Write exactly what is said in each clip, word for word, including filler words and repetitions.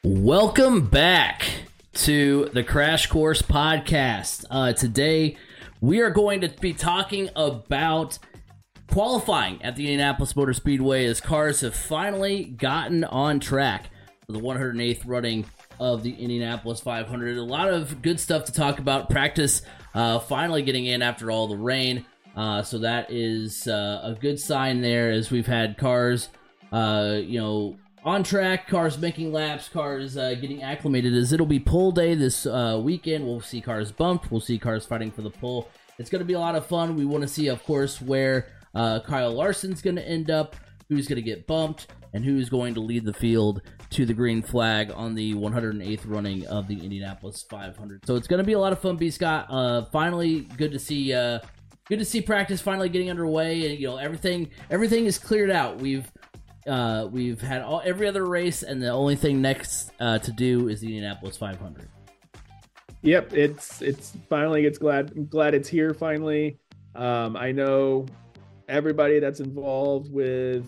Welcome back to the Crash Course Podcast. Uh, today, we are going to be talking about qualifying at the Indianapolis Motor Speedway as cars have finally gotten on track for the one hundred eighth running of the Indianapolis five hundred. A lot of good stuff to talk about. Practice uh, finally getting in after all the rain, uh, so that is uh, a good sign there as we've had cars, uh, you know, on track, cars making laps, cars uh, getting acclimated, as it'll be pole day this uh, weekend. We'll see cars bumped. We'll see cars fighting for the pole. It's going to be a lot of fun. We want to see, of course, where uh, Kyle Larson's going to end up, who's going to get bumped, and who's going to lead the field to the green flag on the one hundred eighth running of the Indianapolis five hundred. So it's going to be a lot of fun, B. Scott. Uh, finally, good to see. Uh, good to see practice finally getting underway, and you know everything. Everything is cleared out. We've Uh, we've had all, every other race, and the only thing next uh, to do is the Indianapolis five hundred. Yep, it's it's finally. It's glad I'm glad it's here finally. Um, I know everybody that's involved with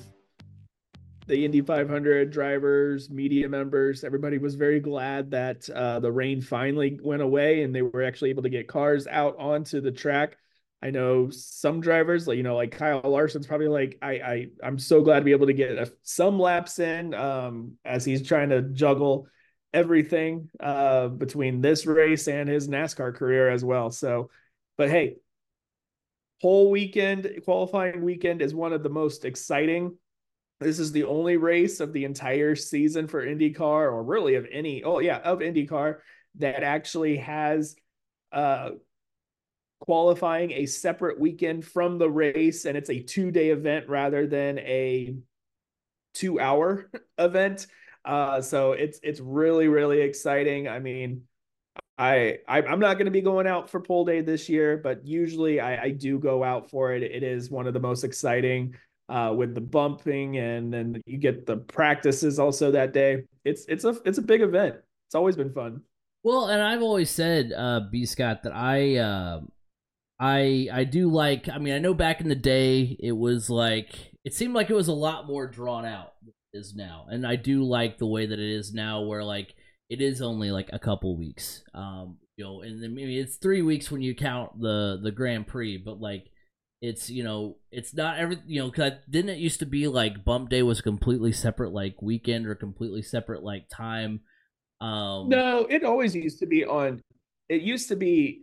the Indy five hundred, drivers, media members. Everybody was very glad that uh, the rain finally went away and they were actually able to get cars out onto the track. I know some drivers, like, you know, like Kyle Larson's probably like, I, I, I'm so glad to be able to get a, some laps in um, as he's trying to juggle everything uh, between this race and his NASCAR career as well. So, but hey, whole weekend, qualifying weekend is one of the most exciting. This is the only race of the entire season for IndyCar, or really of any, oh yeah, of IndyCar, that actually has uh, qualifying a separate weekend from the race, and it's a two-day event rather than a two-hour event. Uh, so it's it's really really exciting. I mean, I, I I'm not going to be going out for pole day this year, but usually I, I do go out for it. It is one of the most exciting uh, with the bumping, and then you get the practices also that day. It's it's a it's a big event. It's always been fun. Well, and I've always said, uh, B. Scott, that I. Uh... I I do like, I mean, I know back in the day, it was like, it seemed like it was a lot more drawn out than it is now. And I do like the way that it is now, where like, it is only like a couple weeks. Um, you know, and then maybe it's three weeks when you count the, the Grand Prix, but like, it's, you know, it's not every, you know, cause didn't it used to be like bump day was a completely separate like weekend or completely separate like time? Um, No, it always used to be on, it used to be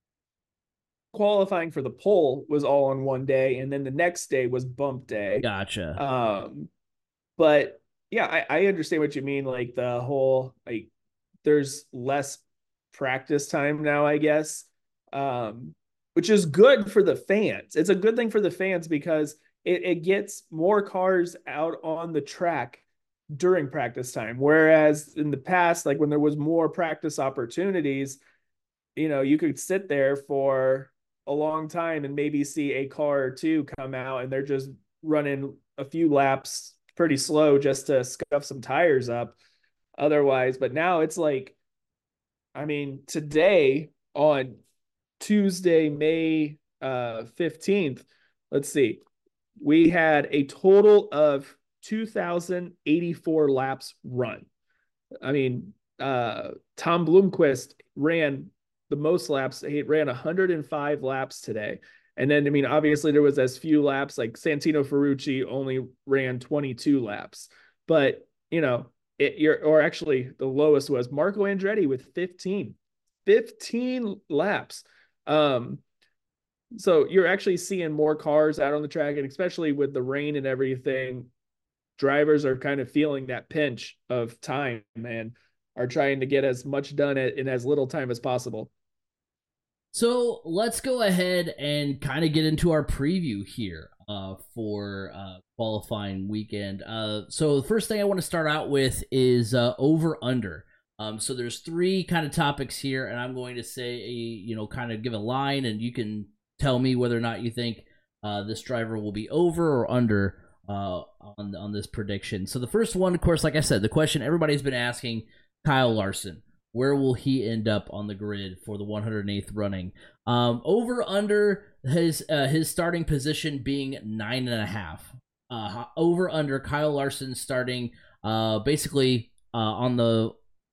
qualifying for the pole was all on one day, and then the next day was bump day. Gotcha. Um, but yeah, I, I understand what you mean. Like the whole, like, there's less practice time now, I guess, um, which is good for the fans. It's a good thing for the fans because it, it gets more cars out on the track during practice time. Whereas in the past, like when there was more practice opportunities, you know, you could sit there for a long time and maybe see a car or two come out and they're just running a few laps pretty slow just to scuff some tires up otherwise. But now it's like, I mean, today on Tuesday, May uh, fifteenth, let's see, we had a total of two thousand eighty-four laps run. I mean, uh, Tom Blomqvist ran the most laps. He ran one hundred five laps today. And then, I mean, obviously there was as few laps, like Santino Ferrucci only ran twenty-two laps, but you know, it, you're, or actually the lowest was Marco Andretti with fifteen, fifteen laps. Um, so you're actually seeing more cars out on the track, and especially with the rain and everything, drivers are kind of feeling that pinch of time and are trying to get as much done in as little time as possible. So let's go ahead and kind of get into our preview here uh, for uh, qualifying weekend. Uh, so the first thing I want to start out with is uh, over under. Um, so there's three kind of topics here, and I'm going to say, a, you know, kind of give a line, and you can tell me whether or not you think uh, this driver will be over or under uh, on on this prediction. So the first one, of course, like I said, the question everybody's been asking: Kyle Larson. Where will he end up on the grid for the one hundred eighth running? Um, over under his uh, his starting position being nine and a half. Uh, over under Kyle Larson starting uh, basically uh, on the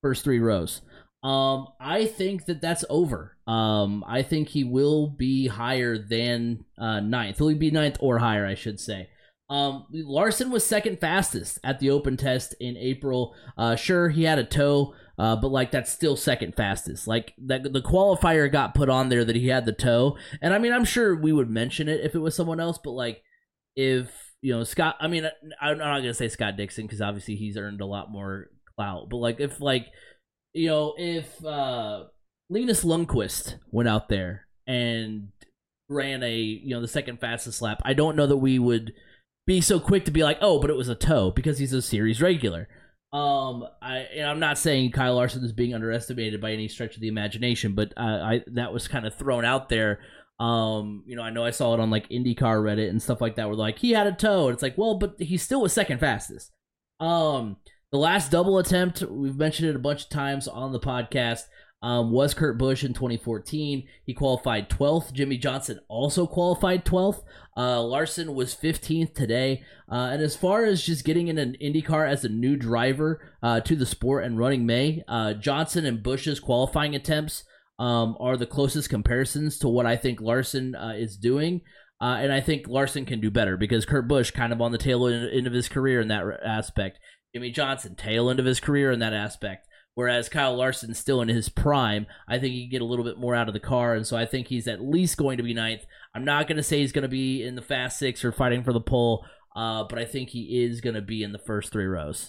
first three rows. Um, I think that that's over. Um, I think he will be higher than uh, ninth. He'll be ninth or higher, I should say. Um, Larson was second fastest at the open test in April. Uh, sure, he had a toe, uh, but like that's still second fastest. Like that, the qualifier got put on there that he had the toe, and I mean, I'm sure we would mention it if it was someone else, but like if you know Scott, I mean, I'm not gonna say Scott Dixon because obviously he's earned a lot more clout, but like if like you know, if uh, Linus Lundqvist went out there and ran a, you know, the second fastest lap, I don't know that we would be so quick to be like, oh, but it was a toe because he's a series regular. Um, I, and I'm not saying Kyle Larson is being underestimated by any stretch of the imagination, but uh, I that was kind of thrown out there. Um, you know, I know I saw it on like IndyCar Reddit and stuff like that, where like he had a toe, and it's like, well, but he still was second fastest. Um. The last double attempt, we've mentioned it a bunch of times on the podcast, um, was Kurt Busch in twenty fourteen. He qualified twelfth. Jimmy Johnson also qualified twelfth. Uh, Larson was fifteenth today. Uh, and as far as just getting in an IndyCar as a new driver uh, to the sport and running May, uh, Johnson and Busch's qualifying attempts um, are the closest comparisons to what I think Larson uh, is doing. Uh, and I think Larson can do better because Kurt Busch kind of on the tail end of his career in that aspect. Jimmy Johnson, tail end of his career in that aspect. Whereas Kyle Larson's still in his prime. I think he can get a little bit more out of the car, and so I think he's at least going to be ninth. I'm not going to say he's going to be in the Fast Six or fighting for the pole, uh, but I think he is going to be in the first three rows.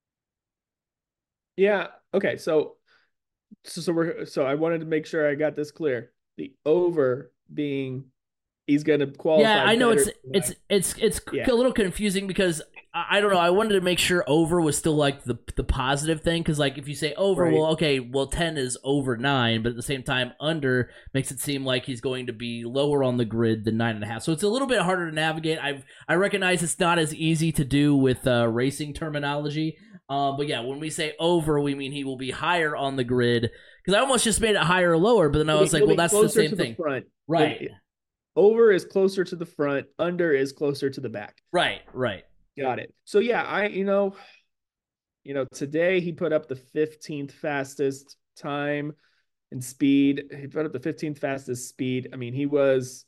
Yeah. Okay. So, so, so we're so I wanted to make sure I got this clear. The over being he's going to qualify. Yeah, I know it's it's it's it's yeah. a little confusing because I don't know. I wanted to make sure over was still like the the positive thing because like if you say over, right. well, okay, well ten is over nine, but at the same time under makes it seem like he's going to be lower on the grid than nine and a half. So it's a little bit harder to navigate. I I recognize it's not as easy to do with uh, racing terminology, uh, but yeah, when we say over, we mean he will be higher on the grid because I almost just made it higher or lower, but then I was He'll like, well, that's the same the thing, front. right? Over is closer to the front. Under is closer to the back. Right. Right. Got it. So yeah, I you know, you know, today he put up the fifteenth fastest time and speed. He put up the fifteenth fastest speed. I mean, he was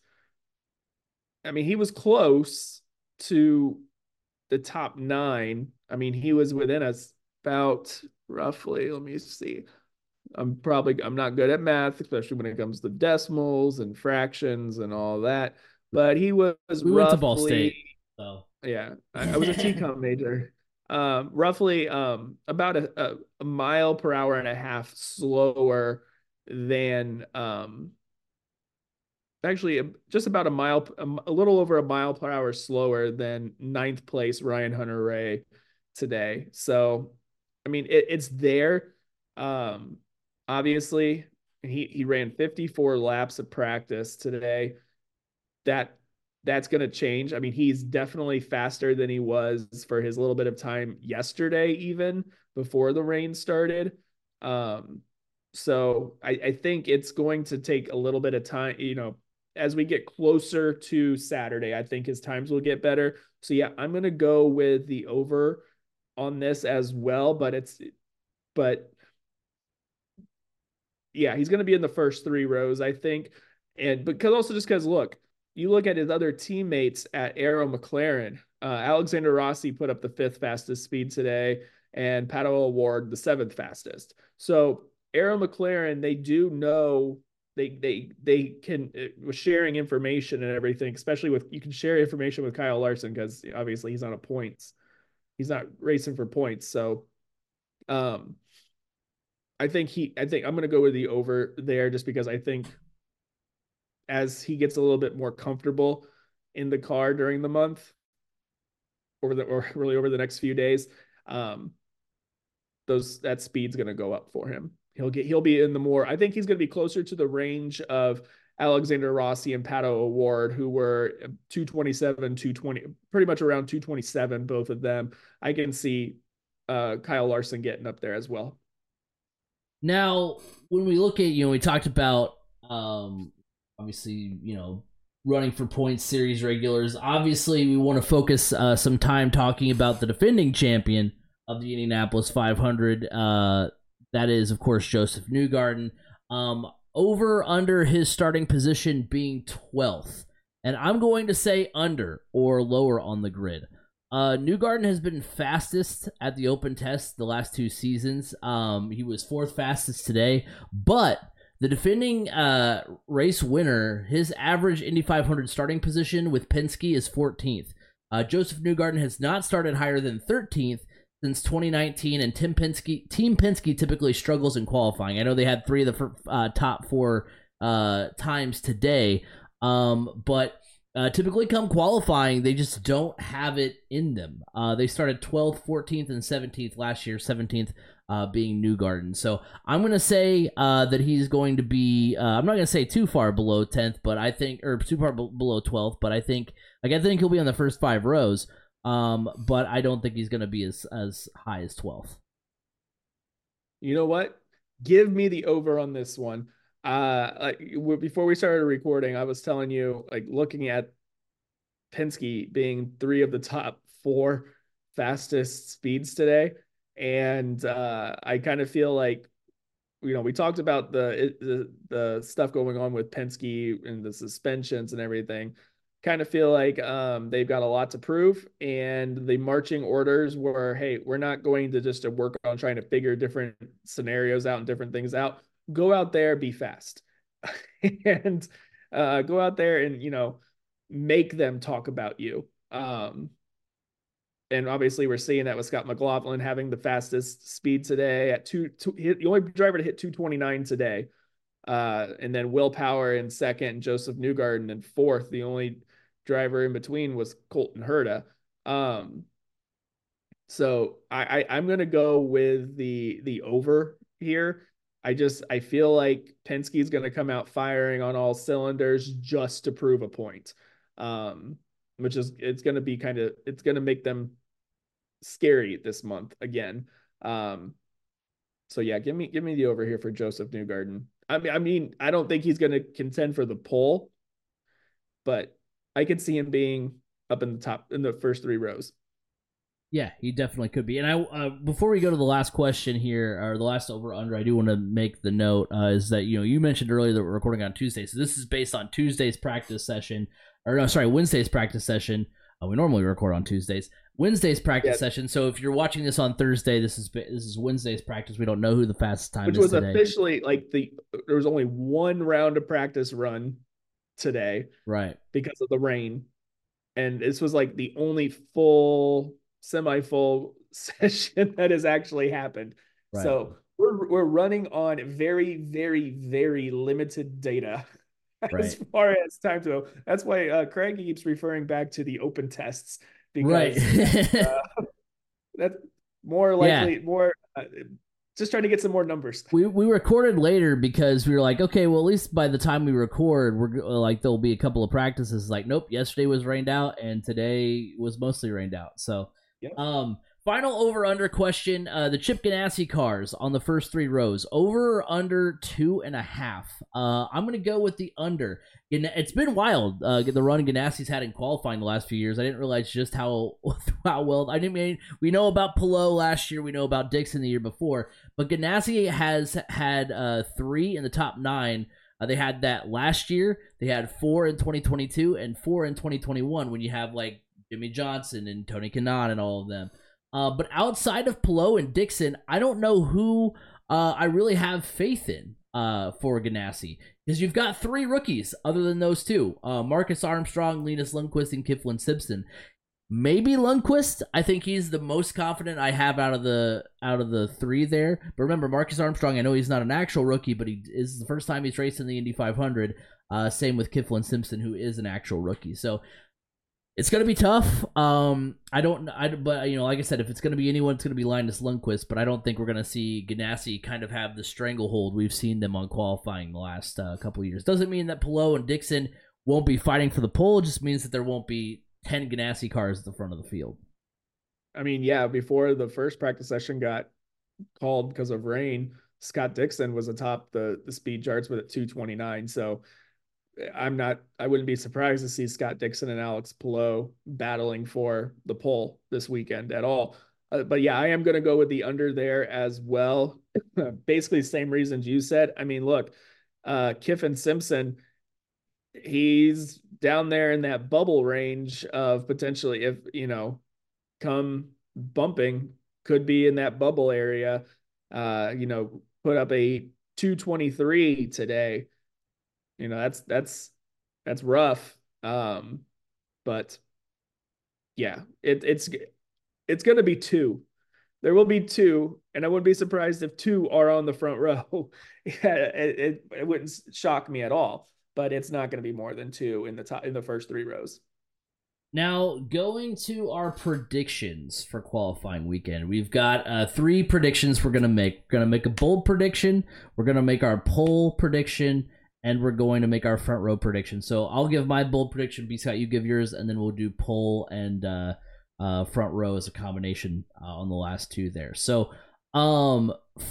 I mean, he was close to the top nine. I mean, he was within us about roughly, let me see. I'm probably I'm not good at math, especially when it comes to decimals and fractions and all that. But he was we roughly went to Ball State, so. Yeah, I, I was a T COM major. Um, roughly um, about a, a, a mile per hour and a half slower than um, actually just about a mile, a, a little over a mile per hour slower than ninth place Ryan Hunter-Reay today. So, I mean, it, it's there. Um, obviously, he he ran fifty-four laps of practice today. That That's going to change. I mean, he's definitely faster than he was for his little bit of time yesterday, even before the rain started. Um, so I, I think it's going to take a little bit of time, you know, as we get closer to Saturday, I think his times will get better. So yeah, I'm going to go with the over on this as well, but it's, but yeah, he's going to be in the first three rows, I think. And because also just because look, you look at his other teammates at Arrow McLaren, uh, Alexander Rossi put up the fifth fastest speed today and Pato O'Ward the seventh fastest. So Arrow McLaren, they do know they, they, they can uh, sharing information and everything, especially with, you can share information with Kyle Larson because obviously he's on a points. He's not racing for points. So um, I think he, I think I'm going to go with the over there just because I think as he gets a little bit more comfortable in the car during the month over the, or really over the next few days, um, those, that speed's going to go up for him. He'll get, he'll be in the more, I think he's going to be closer to the range of Alexander Rossi and Pato O'Ward, who were two twenty-seven, two twenty, pretty much around two twenty-seven, both of them. I can see uh, Kyle Larson getting up there as well. Now, when we look at, you know, we talked about, um, obviously, you know, running for points series regulars. Obviously, we want to focus uh, some time talking about the defending champion of the Indianapolis five hundred, uh, That is, of course, Joseph Newgarden. Um, over under his starting position being twelfth. And I'm going to say under or lower on the grid. Uh, Newgarden has been fastest at the open test the last two seasons. Um, he was fourth fastest today, but the defending uh, race winner, his average Indy five hundred starting position with Penske is fourteenth. Uh, Joseph Newgarden has not started higher than thirteenth since twenty nineteen, and Tim Penske, Team Penske typically struggles in qualifying. I know they had three of the uh, top four uh, times today, um, but uh, typically come qualifying, they just don't have it in them. Uh, they started twelfth, fourteenth, and seventeenth last year, seventeenth uh, being Newgarden. So I'm going to say uh, that he's going to be, uh, I'm not going to say too far below tenth, but I think, or too far b- below twelfth, but I think, like, I think he'll be on the first five rows. Um, but I don't think he's going to be as, as high as twelfth. You know what? Give me the over on this one. Uh, like before we started recording, I was telling you, like looking at Penske being three of the top four fastest speeds today. And uh, I kind of feel like, you know, we talked about the, the, the stuff going on with Penske and the suspensions and everything. Kind of feel like um, they've got a lot to prove, and the marching orders were, hey, we're not going to just work on trying to figure different scenarios out and different things out. Go out there, be fast, and uh, go out there and, you know, make them talk about you. Um, and obviously we're seeing that with Scott McLaughlin having the fastest speed today at two, two hit, the only driver to hit two twenty-nine today. Uh, and then Will Power in second, and Joseph Newgarden in fourth. The only driver in between was Colton Herta. Um, so I, I I'm gonna go with the the over here. I just I feel like Penske's gonna come out firing on all cylinders just to prove a point. Um, which is it's gonna be kind of it's gonna make them scary this month again. Um, so yeah, give me give me the over here for Joseph Newgarden. I mean, I mean, I don't think he's going to contend for the pole, but I could see him being up in the top in the first three rows. Yeah, he definitely could be. And I, uh, before we go to the last question here, or the last over under, I do want to make the note uh, is that you know you mentioned earlier that we're recording on Tuesday, so this is based on Tuesday's practice session, or no, sorry, Wednesday's practice session. Uh, we normally record on Tuesdays. Wednesday's practice yeah. session. So if you're watching this on Thursday, this is this is Wednesday's practice. We don't know who the fastest time Which is was today. officially like the there was only one round of practice run today, right? Because of the rain, and this was like the only full, semi-full session that has actually happened. Right. So we're we're running on very, very, very limited data. As right. far as time to go. That's why uh, Craig keeps referring back to the open tests. Because right. uh, that's more likely, yeah. more uh, just trying to get some more numbers. We we recorded later because we were like, okay, well, at least by the time we record, we're like, there'll be a couple of practices. Like, nope, yesterday was rained out and today was mostly rained out. So, yep. um, final over-under question, uh, the Chip Ganassi cars on the first three rows, over or under two and a half. Uh, I'm going to go with the under. It's been wild, uh, the run Ganassi's had in qualifying the last few years. I didn't realize just how how well, I didn't mean, we know about Palou last year, we know about Dixon the year before, but Ganassi has had uh, three in the top nine. Uh, they had that last year, they had four in twenty twenty-two, and four in twenty twenty-one when you have like Jimmy Johnson and Tony Kanaan and all of them. Uh, but outside of Palou and Dixon, I don't know who uh, I really have faith in uh, for Ganassi. Because you've got three rookies other than those two. Uh, Marcus Armstrong, Linus Lundqvist, and Kiflin Simpson. Maybe Lundqvist. I think he's the most confident I have out of the out of the three there. But remember, Marcus Armstrong, I know he's not an actual rookie, but he is the first time he's raced in the Indy five hundred. Uh, same with Kiflin Simpson, who is an actual rookie. So it's going to be tough. Um, I don't, I, but you know, like I said, if it's going to be anyone, it's going to be Linus Lundqvist. But I don't think we're going to see Ganassi kind of have the stranglehold we've seen them on qualifying the last uh, couple of years. Doesn't mean that Palou and Dixon won't be fighting for the pole. It just means that there won't be ten Ganassi cars at the front of the field. I mean, yeah, before the first practice session got called because of rain, Scott Dixon was atop the the speed charts with at two twenty-nine. So I'm not, I wouldn't be surprised to see Scott Dixon and Alex Palou battling for the pole this weekend at all. Uh, but yeah, I am going to go with the under there as well. Basically, same reasons you said. I mean, look, uh, Kiffin Simpson, he's down there in that bubble range of potentially, if you know, come bumping, could be in that bubble area. Uh, you know, put up a two twenty-three today. You know, that's that's that's rough. Um, but yeah, it, it's it's going to be two. There will be two, and I wouldn't be surprised if two are on the front row. Yeah, it, it, it wouldn't shock me at all, but it's not going to be more than two in the top in the first three rows. Now, going to our predictions for qualifying weekend, we've got uh, three predictions we're going to make. We're going to make a bold prediction, we're going to make our pole prediction, and we're going to make our front row prediction. So I'll give my bold prediction, B. Scott, you give yours, and then we'll do pole and uh, uh, front row as a combination uh, on the last two there. So um,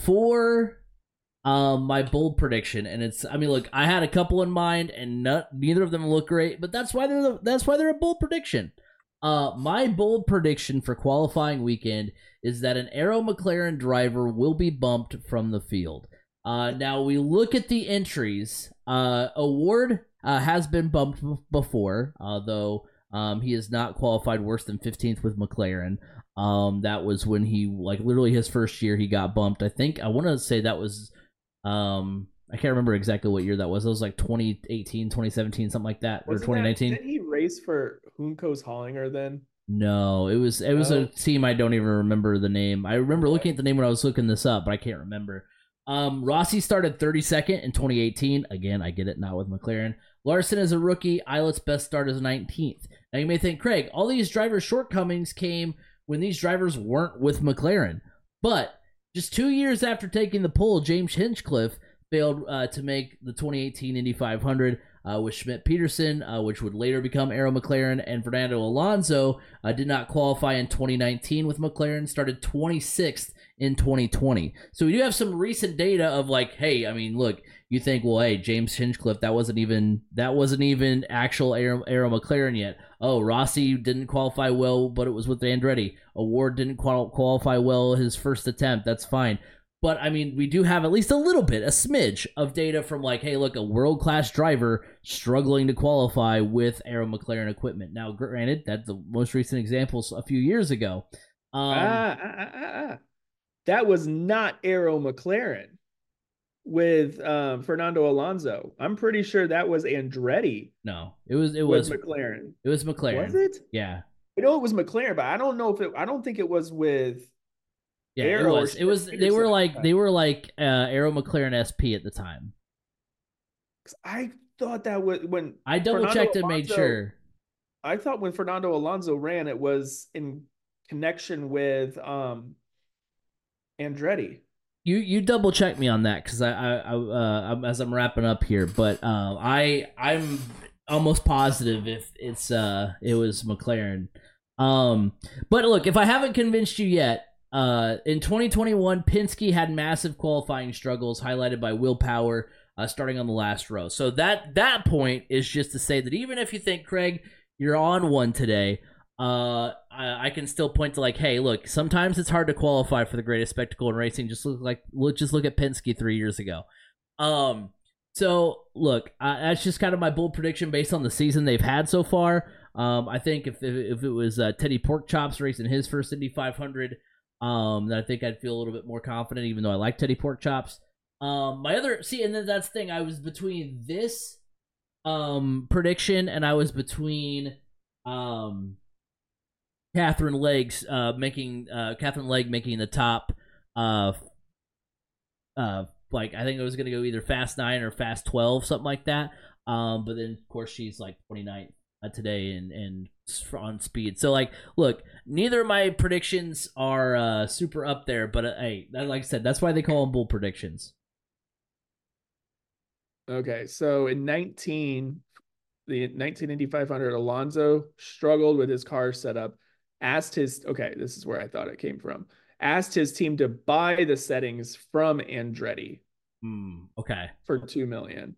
for um, my bold prediction, and it's, I mean, look, I had a couple in mind, and not, neither of them look great, but that's why they're the, that's why they're a bold prediction. Uh, my bold prediction for qualifying weekend is that an Arrow McLaren driver will be bumped from the field. Uh, now we look at the entries. Uh, Award uh, has been bumped before, although um, he has not qualified worse than fifteenth with McLaren. Um, that was when he, like, literally his first year, he got bumped. I think I want to say that was, um, I can't remember exactly what year that was. It was like twenty eighteen, twenty seventeen, something like that, Wasn't or twenty nineteen. That, didn't he race for Hunko's Hollinger then? No, it was it was no. a team I don't even remember the name. I remember looking at the name when I was looking this up, but I can't remember. Um, Rossi started thirty-second in twenty eighteen. Again, I get it, not with McLaren. Larson is a rookie. Islet's best start is nineteenth. Now you may think, Craig, all these drivers' shortcomings came when these drivers weren't with McLaren. But just two years after taking the pole, James Hinchcliffe failed uh, to make the twenty eighteen Indy five hundred uh, with Schmidt-Peterson, uh, which would later become Arrow McLaren, and Fernando Alonso uh, did not qualify in twenty nineteen with McLaren, started twenty-sixth in twenty twenty. So we do have some recent data of, like, hey, I mean, look, you think, well, hey, James Hinchcliffe, that wasn't even that wasn't even actual Arrow, Arrow McLaren yet. Oh, Rossi didn't qualify well, but it was with Andretti. Award didn't qual- qualify well his first attempt. That's fine. But, I mean, we do have at least a little bit, a smidge of data from, like, hey, look, a world-class driver struggling to qualify with Arrow McLaren equipment. Now, granted, that's the most recent examples a few years ago. Um, ah, ah, ah, ah. That was not Arrow McLaren with um, Fernando Alonso. I'm pretty sure that was Andretti. No, it was it was McLaren. It was McLaren. Was it? Yeah. I know it was McLaren, but I don't know if it. I don't think it was with. Yeah, Arrow it was. It was. They were like they were like uh, Arrow McLaren S P at the time. I thought that was when I double Fernando checked and Alonso, made sure. I thought when Fernando Alonso ran, it was in connection with um. Andretti. You you double check me on that, because I I, I uh, as I'm wrapping up here, but uh, I I'm almost positive if it's uh it was McLaren. Um, but look, if I haven't convinced you yet, uh, in twenty twenty-one, Penske had massive qualifying struggles, highlighted by willpower, uh, starting on the last row. So that that point is just to say that even if you think, Craig, you're on one today, uh, I, I can still point to, like, hey, look, sometimes it's hard to qualify for the greatest spectacle in racing. Just look like look, just look at Penske three years ago. Um, so look, uh, that's just kind of my bold prediction based on the season they've had so far. Um, I think if if it was uh, Teddy Porkchops racing his first Indy five hundred, um, then I think I'd feel a little bit more confident, even though I like Teddy Porkchops. Um, my other see, and then that's the thing. I was between this um prediction, and I was between um. Catherine Legs uh, making uh, Catherine Legg making the top, uh, uh, like I think it was gonna go either Fast Nine or Fast Twelve, something like that. Um, but then of course she's like twenty-ninth uh, today and and on speed. So, like, look, neither of my predictions are uh, super up there, but uh, hey, like I said, that's why they call them bull predictions. Okay, so in nineteen, the nineteen Indy five hundred, Alonso struggled with his car setup. Asked his, okay, this is where I thought it came from. Asked his team to buy the settings from Andretti. Mm, okay. For two million.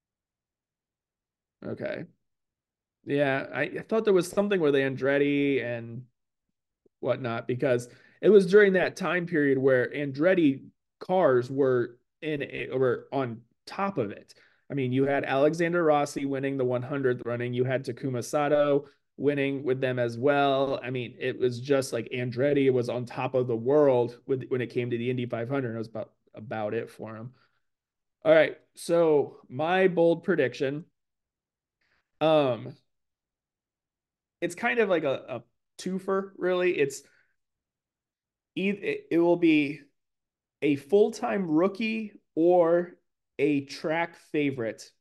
Okay. Yeah, I, I thought there was something with Andretti and whatnot, because it was during that time period where Andretti cars were in a, were on top of it. I mean, you had Alexander Rossi winning the one hundredth running. You had Takuma Sato winning with them as well. I mean, it was just like Andretti was on top of the world with when it came to the Indy five hundred. It was about about it for him. All right, so my bold prediction. Um, it's kind of like a, a twofer, really. It's it, it will be a full-time rookie or a track favorite,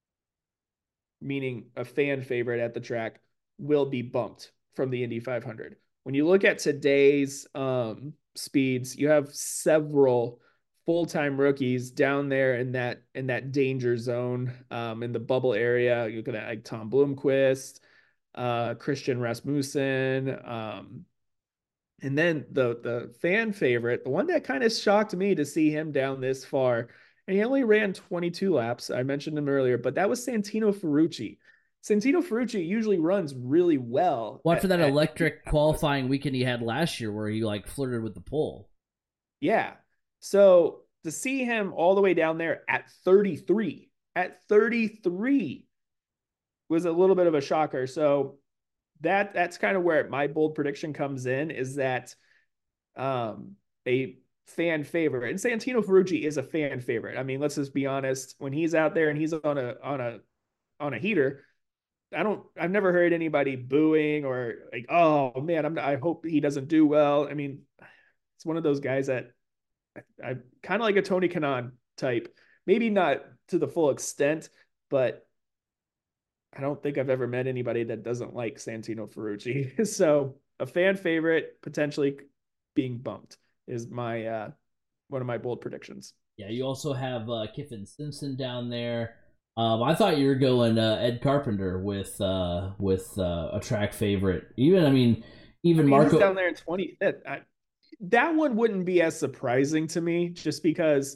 meaning a fan favorite at the track, will be bumped from the Indy five hundred. When you look at today's um, speeds, you have several full-time rookies down there in that in that danger zone, um, in the bubble area. You're looking at like Tom Blomqvist, uh, Christian Rasmussen, um, and then the the fan favorite, the one that kind of shocked me to see him down this far, and he only ran twenty-two laps. I mentioned him earlier, but that was Santino Ferrucci. Santino Ferrucci usually runs really well. Well, after that electric qualifying weekend he had last year where he like flirted with the pole. Yeah. So to see him all the way down there at thirty-three, at thirty-three was a little bit of a shocker. So that that's kind of where my bold prediction comes in, is that um, a fan favorite, and Santino Ferrucci is a fan favorite. I mean, let's just be honest. When he's out there and he's on a on a on a heater, I don't. I've never heard anybody booing or like, oh man, I'm. I hope he doesn't do well. I mean, it's one of those guys that I, I kind of like a Tony Kanaan type. Maybe not to the full extent, but I don't think I've ever met anybody that doesn't like Santino Ferrucci. So a fan favorite potentially being bumped is my uh, one of my bold predictions. Yeah, you also have uh, Kiffin Simpson down there. Um, I thought you were going uh, Ed Carpenter with uh, with uh, a track favorite. Even I mean, even I mean, Marco he's down there in twenty-fifth. I, that one wouldn't be as surprising to me, just because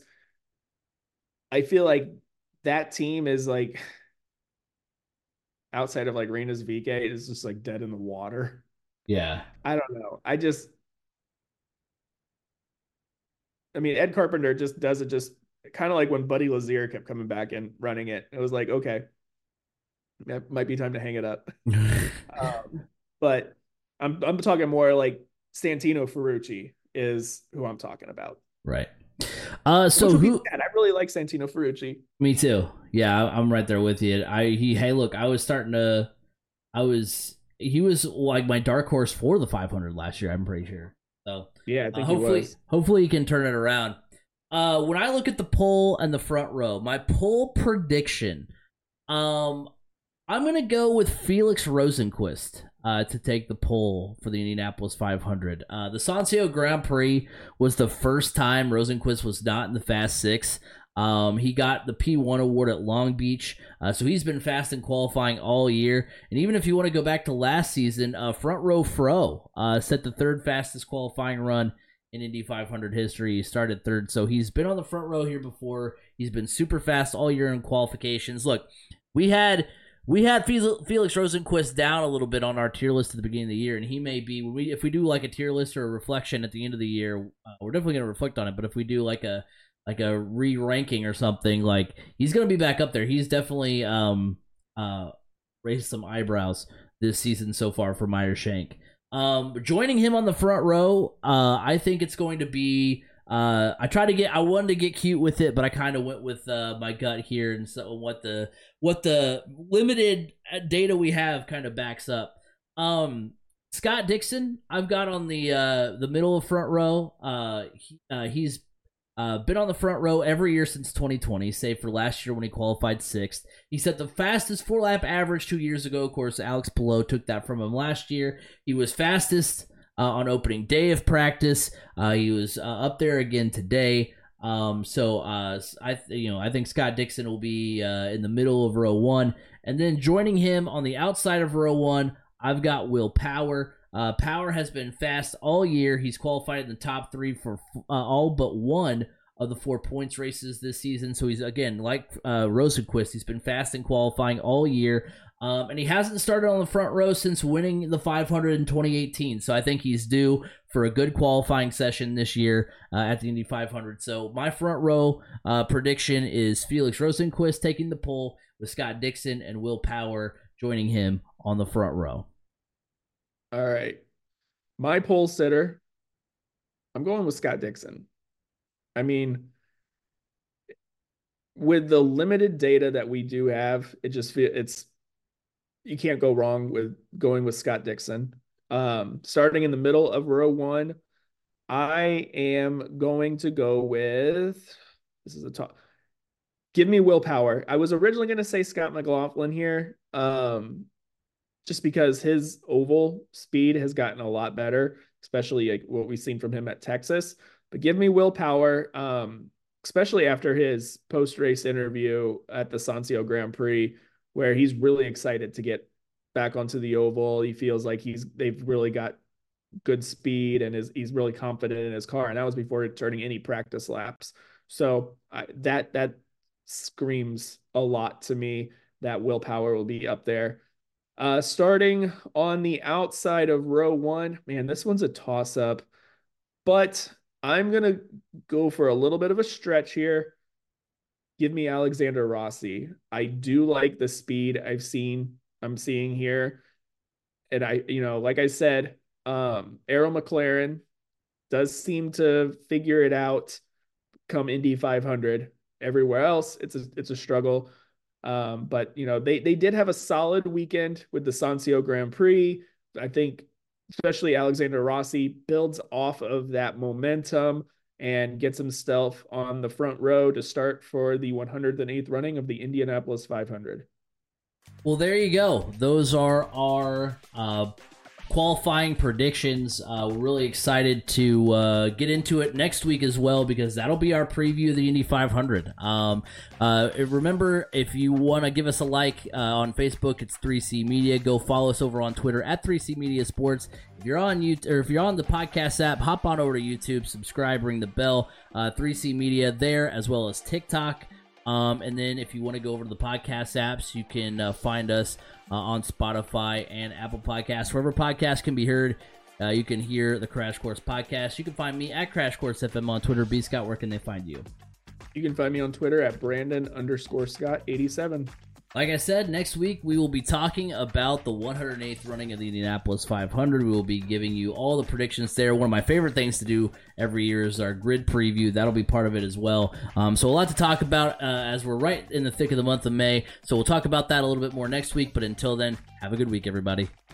I feel like that team is like, outside of like Rinus V K, is just like dead in the water. Yeah. I don't know. I just, I mean, Ed Carpenter just does it just kind of like when Buddy Lazier kept coming back and running it. It was like, okay, that might be time to hang it up. um, but I'm I'm talking more like Santino Ferrucci is who I'm talking about. Right. Uh, so who? I really like Santino Ferrucci. Me too. Yeah, I'm right there with you. I he hey look, I was starting to, I was he was like my dark horse for the five hundred last year. I'm pretty sure. So yeah, I think uh, hopefully he was. hopefully he can turn it around. Uh, when I look at the poll and the front row, my poll prediction, um, I'm gonna go with Felix Rosenqvist uh, to take the pole for the Indianapolis five hundred. Uh, the Sancio Grand Prix was the first time Rosenqvist was not in the Fast Six. Um, he got the P one award at Long Beach, uh, so he's been fast in qualifying all year. And even if you want to go back to last season, uh, Front Row Fro uh, set the third fastest qualifying run in Indy five hundred history. He started third, so he's been on the front row here before. He's been super fast all year in qualifications. Look, we had we had Felix Rosenqvist down a little bit on our tier list at the beginning of the year, and he may be, when we, if we do like a tier list or a reflection at the end of the year, uh, we're definitely going to reflect on it. But if we do like a like a re-ranking or something, like he's going to be back up there. He's definitely um uh raised some eyebrows this season so far for Meyer Shank. Um, joining him on the front row, uh, I think it's going to be. Uh, I tried to get. I wanted to get cute with it, but I kind of went with uh, my gut here, and so what the what the limited data we have kind of backs up. Um, Scott Dixon, I've got on the uh, the middle of front row. Uh, he, uh, he's Uh, been on the front row every year since twenty twenty, save for last year when he qualified sixth. He set the fastest four-lap average two years ago. Of course, Alex Palou took that from him last year. He was fastest uh, on opening day of practice. Uh, he was uh, up there again today. Um, so uh, I, you know, I think Scott Dixon will be uh, in the middle of row one, and then joining him on the outside of row one, I've got Will Power. Uh, Power has been fast all year. He's qualified in the top three for uh, all but one of the four points races this season. So he's, again, like uh, Rosenqvist, he's been fast in qualifying all year. Um, and he hasn't started on the front row since winning the five hundred in twenty eighteen. So I think he's due for a good qualifying session this year uh, at the Indy five hundred. So my front row uh, prediction is Felix Rosenqvist taking the pole with Scott Dixon and Will Power joining him on the front row. All right. My pole sitter, I'm going with Scott Dixon. I mean, with the limited data that we do have, it just feel it's you can't go wrong with going with Scott Dixon. Um, starting in the middle of row one, I am going to go with this is a top. Give me Will Power. I was originally going to say Scott McLaughlin here, um, just because his oval speed has gotten a lot better, especially like what we've seen from him at Texas. But give me Will Power, um, especially after his post-race interview at the Sancio Grand Prix, where he's really excited to get back onto the oval. He feels like he's they've really got good speed and is he's really confident in his car. And that was before turning any practice laps. So I, that that screams a lot to me that Will Power will be up there. Uh, starting on the outside of row one, man, this one's a toss-up, but I'm going to go for a little bit of a stretch here. Give me Alexander Rossi. I do like the speed I've seen, I'm seeing here. And I, you know, like I said, um, Arrow McLaren does seem to figure it out come Indy five hundred. Everywhere else, it's a, it's a struggle. Um, but, you know, they, they did have a solid weekend with the Sancio Grand Prix. I think especially Alexander Rossi builds off of that momentum and gets himself on the front row to start for the one hundred eighth running of the Indianapolis five hundred. Well, there you go. Those are our uh, qualifying predictions. Uh, we're really excited to uh, get into it next week as well, because that'll be our preview of the Indy five hundred. Um, uh, remember, if you want to give us a like uh, on Facebook, it's three C Media. Go follow us over on Twitter at three C Media Sports. If you're on YouTube, or if you're on the podcast app, hop on over to YouTube, subscribe, ring the bell. Uh, three C Media there, as well as TikTok. Um, and then if you want to go over to the podcast apps, you can uh, find us uh, on Spotify and Apple Podcasts. Wherever podcasts can be heard, uh, you can hear the Crash Course Podcast. You can find me at Crash Course F M on Twitter. B. Scott, where can they find you? You can find me on Twitter at Brandon underscore Scott eighty-seven. Like I said, next week we will be talking about the one hundred eighth running of the Indianapolis five hundred. We will be giving you all the predictions there. One of my favorite things to do every year is our grid preview. That'll be part of it as well. Um, so a lot to talk about uh, as we're right in the thick of the month of May. So we'll talk about that a little bit more next week. But until then, have a good week, everybody.